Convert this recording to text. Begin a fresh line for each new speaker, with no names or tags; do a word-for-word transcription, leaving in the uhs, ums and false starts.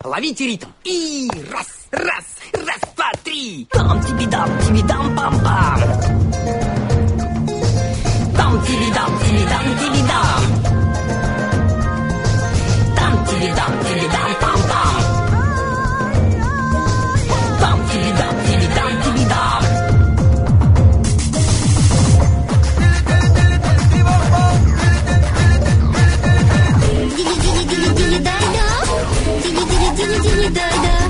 Ловите ритм. И раз, раз, раз, два, три. Там-ти-би-дам, ти-би-дам, пам-пам. Там-ти-би-дам, ти-би-дам, ти-би-дам. Там-ти-би-дам, ти-би-дам, пам-пам. Там-ти-би-дам, ти-би-дам, ти-би-дам.
Dili dili dili dili da da, dili dili dili dili da da.